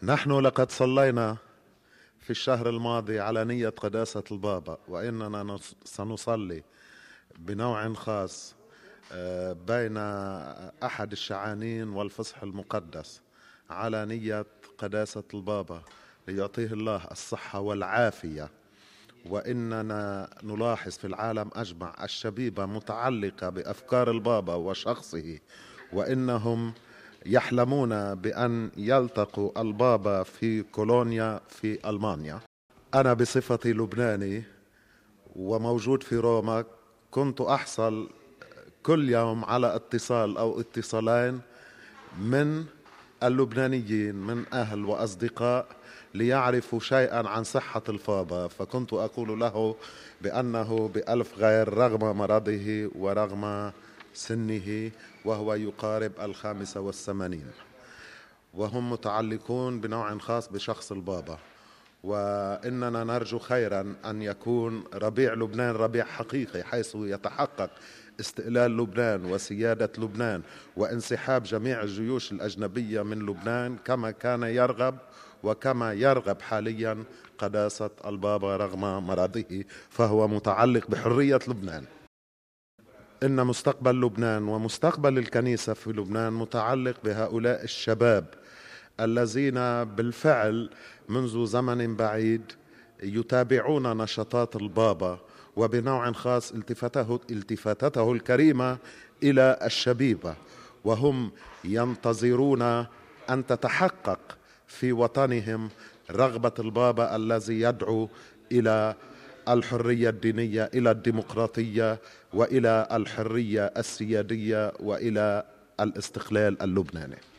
نحن لقد صلينا في الشهر الماضي على نية قداسة البابا، وإننا سنصلي بنوع خاص بين أحد الشعانين والفصح المقدس على نية قداسة البابا ليعطيه الله الصحة والعافية. وإننا نلاحظ في العالم أجمع الشبيبة متعلقة بأفكار البابا وشخصه، وإنهم يحلمون بأن يلتقوا البابا في كولونيا في ألمانيا. أنا بصفتي لبناني وموجود في روما كنت أحصل كل يوم على اتصال أو اتصالين من اللبنانيين من أهل وأصدقاء ليعرفوا شيئا عن صحة البابا، فكنت أقول له بأنه بألف غير رغم مرضه ورغم سنه، وهو يقارب 85، وهم متعلقون بنوع خاص بشخص البابا. وإننا نرجو خيرا أن يكون ربيع لبنان ربيع حقيقي، حيث يتحقق استقلال لبنان وسيادة لبنان وانسحاب جميع الجيوش الأجنبية من لبنان كما كان يرغب وكما يرغب حاليا قداسة البابا رغم مرضه، فهو متعلق بحرية لبنان. إن مستقبل لبنان ومستقبل الكنيسة في لبنان متعلق بهؤلاء الشباب الذين بالفعل منذ زمن بعيد يتابعون نشاطات البابا، وبنوع خاص التفاتته الكريمة إلى الشبيبة، وهم ينتظرون أن تتحقق في وطنهم رغبة البابا الذي يدعو إلى الحرية الدينية، إلى الديمقراطية، وإلى الحرية السيادية، وإلى الاستقلال اللبناني.